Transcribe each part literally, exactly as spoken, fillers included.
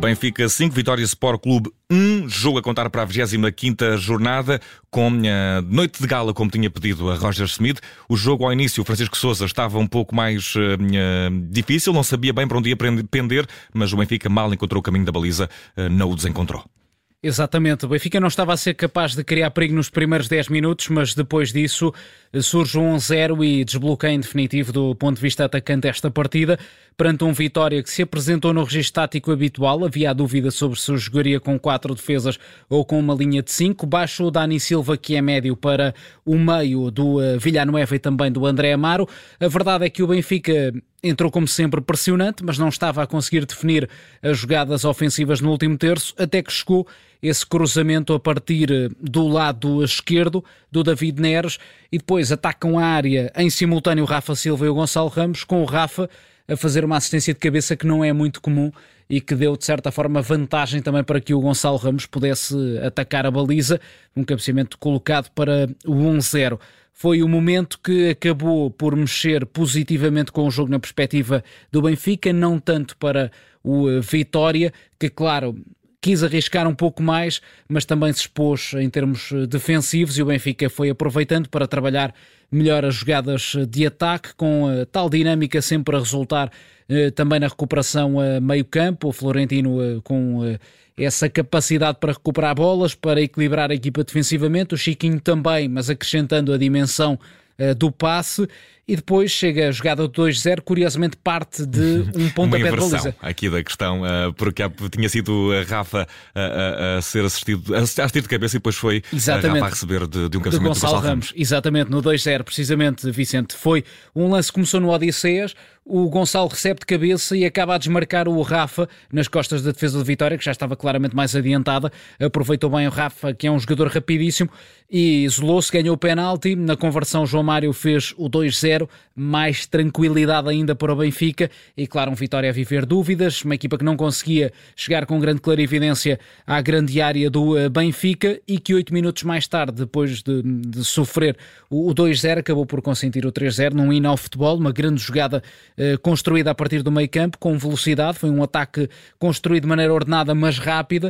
Benfica cinco, Vitória Sport Clube um, jogo a contar para a vigésima quinta jornada, com a noite de gala, como tinha pedido a Roger Smith. O jogo ao início, o Francisco Sousa estava um pouco mais uh, uh, difícil, não sabia bem para onde ia pender, mas o Benfica mal encontrou o caminho da baliza, uh, não o desencontrou. Exatamente, o Benfica não estava a ser capaz de criar perigo nos primeiros dez minutos, mas depois disso surge um um zero e desbloqueia em definitivo do ponto de vista atacante esta partida, perante um Vitória que se apresentou no registro tático habitual. Havia a dúvida sobre se jogaria com quatro defesas ou com uma linha de cinco. Baixou o Dani Silva, que é médio, para o meio do Villanueva e também do André Amaro. A verdade é que o Benfica entrou como sempre pressionante, mas não estava a conseguir definir as jogadas ofensivas no último terço, até que chegou esse cruzamento a partir do lado esquerdo do David Neres e depois atacam a área em simultâneo o Rafa Silva e o Gonçalo Ramos, com o Rafa a fazer uma assistência de cabeça que não é muito comum e que deu, de certa forma, vantagem também para que o Gonçalo Ramos pudesse atacar a baliza, um cabeceamento colocado para o um zero. Foi o momento que acabou por mexer positivamente com o jogo na perspectiva do Benfica, não tanto para o Vitória, que, claro, quis arriscar um pouco mais, mas também se expôs em termos defensivos, e o Benfica foi aproveitando para trabalhar melhor as jogadas de ataque, com a tal dinâmica sempre a resultar eh, também na recuperação a meio campo. O Florentino eh, com eh, essa capacidade para recuperar bolas, para equilibrar a equipa defensivamente, o Chiquinho também, mas acrescentando a dimensão uh, do passe. E depois chega a jogada do dois zero, curiosamente parte de um pontapé de baliza. Aqui da questão, porque tinha sido a Rafa a, a, a ser assistido, a assistir de cabeça, e depois foi Exatamente. a Rafa a receber de, de um cabeceamento do Gonçalo, Gonçalo Ramos. Ramos. Exatamente, no dois zero, precisamente, Vicente. Foi um lance que começou no Odisseias, o Gonçalo recebe de cabeça e acaba a desmarcar o Rafa nas costas da defesa de Vitória, que já estava claramente mais adiantada. Aproveitou bem o Rafa, que é um jogador rapidíssimo, e isolou-se, ganhou o penalti. Na conversão, João Mário fez o dois zero, mais tranquilidade ainda para o Benfica, e claro, um Vitória a viver dúvidas, uma equipa que não conseguia chegar com grande clarividência à grande área do Benfica, e que oito minutos mais tarde, depois de, de sofrer o dois zero, acabou por consentir o três zero num hino ao futebol, uma grande jogada eh, construída a partir do meio campo, com velocidade. Foi um ataque construído de maneira ordenada, mas rápida,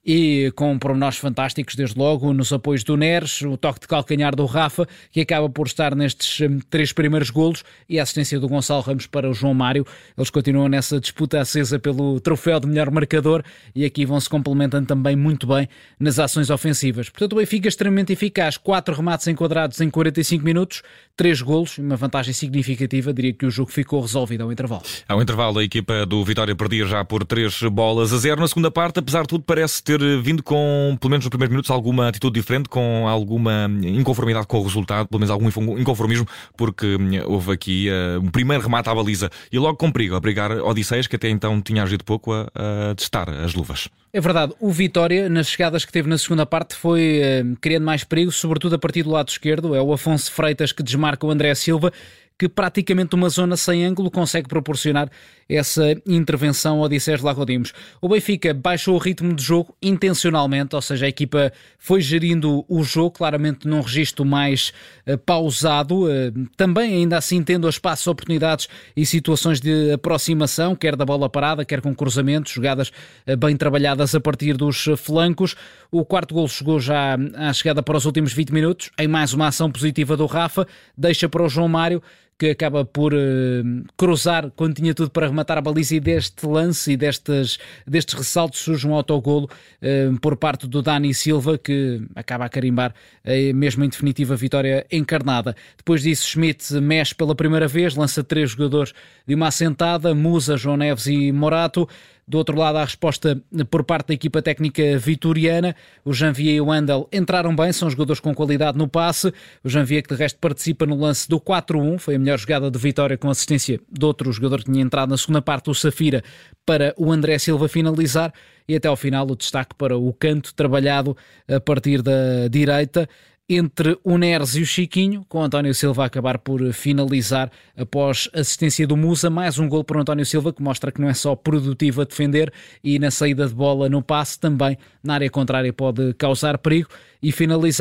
e com pormenores fantásticos, desde logo nos apoios do Neres, o toque de calcanhar do Rafa, que acaba por estar nestes um, três primeiros golos, e a assistência do Gonçalo Ramos para o João Mário. Eles continuam nessa disputa acesa pelo troféu de melhor marcador, e aqui vão-se complementando também muito bem nas ações ofensivas. Portanto, o Benfica extremamente eficaz, quatro remates enquadrados em quarenta e cinco minutos, três golos, uma vantagem significativa. Diria que o jogo ficou resolvido ao intervalo. Ao intervalo, a equipa do Vitória perdia já por três bolas a zero. Na segunda parte, apesar de tudo, parece ter vindo com, pelo menos nos primeiros minutos, alguma atitude diferente, com alguma inconformidade com o resultado, pelo menos algum inconformismo, porque houve aqui uh, um primeiro remate à baliza e logo com perigo, a brigar Odisseias, que até então tinha agido pouco, a, a testar as luvas. É verdade, o Vitória, nas chegadas que teve na segunda parte, foi uh, criando mais perigo, sobretudo a partir do lado esquerdo. É o Afonso Freitas que desmarca o André Silva, que praticamente uma zona sem ângulo consegue proporcionar essa intervenção ao Odisseias de Lagos. O Benfica baixou o ritmo de jogo intencionalmente, ou seja, a equipa foi gerindo o jogo, claramente num registro mais uh, pausado, uh, também ainda assim tendo espaços, oportunidades e situações de aproximação, quer da bola parada, quer com cruzamentos, jogadas uh, bem trabalhadas a partir dos flancos. O quarto golo chegou já à chegada para os últimos vinte minutos, em mais uma ação positiva do Rafa, deixa para o João Mário, que acaba por uh, cruzar quando tinha tudo para rematar a baliza, e deste lance e destes, destes ressaltos surge um autogolo uh, por parte do Dani Silva, que acaba a carimbar uh, mesmo em definitiva a vitória encarnada. Depois disso, Schmidt mexe pela primeira vez, lança três jogadores de uma assentada, Musa, João Neves e Morato. Do outro lado, a resposta por parte da equipa técnica vitoriana. O Janvier e o Wendel entraram bem, são jogadores com qualidade no passe. O Janvier, que de resto participa no lance do quatro um, foi a melhor jogada de Vitória, com assistência de outro jogador que tinha entrado na segunda parte, o Safira, para o André Silva finalizar. E até ao final o destaque para o canto trabalhado a partir da direita entre o Neres e o Chiquinho, com António Silva a acabar por finalizar após assistência do Musa. Mais um gol para o António Silva, que mostra que não é só produtivo a defender, e na saída de bola no passe também na área contrária pode causar perigo. E finalizar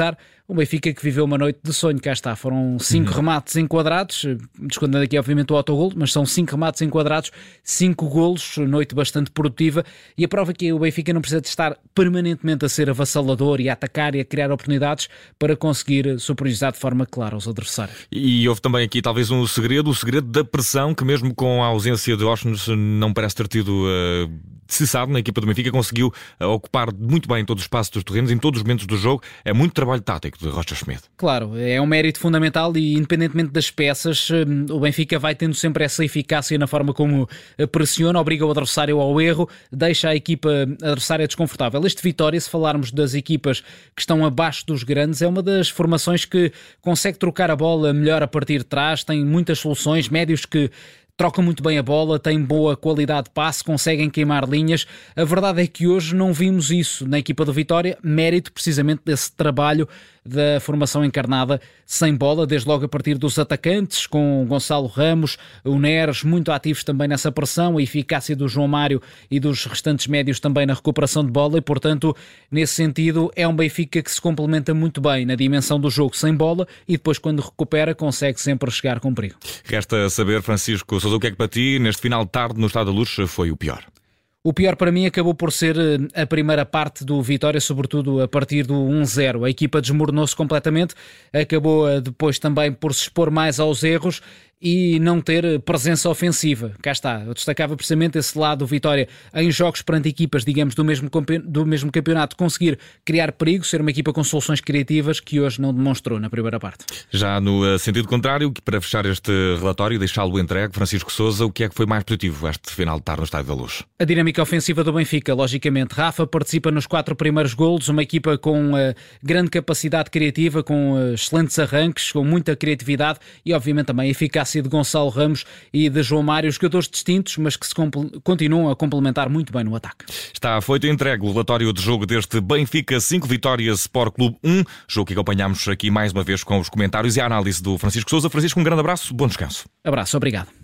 O Benfica que viveu uma noite de sonho, cá está, foram cinco uhum. remates enquadrados, descontando aqui obviamente o autogolo, mas são cinco remates enquadrados, cinco golos, noite bastante produtiva, e a prova é que o Benfica não precisa de estar permanentemente a ser avassalador e a atacar e a criar oportunidades para conseguir superiorizar de forma clara os adversários. E houve também aqui talvez um segredo, o segredo da pressão, que mesmo com a ausência de Oshnes não parece ter tido uh, cessado na equipa do Benfica, conseguiu uh, ocupar muito bem todo o espaço dos terrenos, em todos os momentos do jogo. É muito trabalho tático de Roger Schmidt. Claro, é um mérito fundamental e independentemente das peças, o Benfica vai tendo sempre essa eficácia na forma como pressiona, obriga o adversário ao erro, deixa a equipa adversária desconfortável. Este Vitória, se falarmos das equipas que estão abaixo dos grandes, é uma das formações que consegue trocar a bola melhor a partir de trás, tem muitas soluções, médios que trocam muito bem a bola, têm boa qualidade de passe, conseguem queimar linhas. A verdade é que hoje não vimos isso na equipa do Vitória, mérito precisamente desse trabalho da formação encarnada sem bola, desde logo a partir dos atacantes, com Gonçalo Ramos, o Neres, muito ativos também nessa pressão, a eficácia do João Mário e dos restantes médios também na recuperação de bola, e portanto, nesse sentido, é um Benfica que se complementa muito bem na dimensão do jogo sem bola e depois, quando recupera, consegue sempre chegar com perigo. Resta saber, Francisco Sousa, o que é que para ti, neste final de tarde no Estádio da Luz, foi o pior? O pior para mim acabou por ser a primeira parte do Vitória, sobretudo a partir do um zero. A equipa desmoronou-se completamente, acabou depois também por se expor mais aos erros e não ter presença ofensiva. Cá está, eu destacava precisamente esse lado do Vitória em jogos perante equipas, digamos, do mesmo, do mesmo campeonato, conseguir criar perigo, ser uma equipa com soluções criativas que hoje não demonstrou na primeira parte. Já no sentido contrário, para fechar este relatório e deixá-lo entregue, Francisco Sousa, o que é que foi mais positivo este final de tarde no Estádio da Luz? A dinâmica ofensiva do Benfica, logicamente. Rafa participa nos quatro primeiros golos, uma equipa com uh, grande capacidade criativa, com uh, excelentes arranques, com muita criatividade e obviamente também a eficácia de Gonçalo Ramos e de João Mário, jogadores distintos, mas que se continuam a complementar muito bem no ataque. Está feito e entregue o relatório de jogo deste Benfica cinco Vitórias Sport Clube um, jogo que acompanhamos aqui mais uma vez com os comentários e a análise do Francisco Sousa. Francisco, um grande abraço, bom descanso. Abraço, obrigado.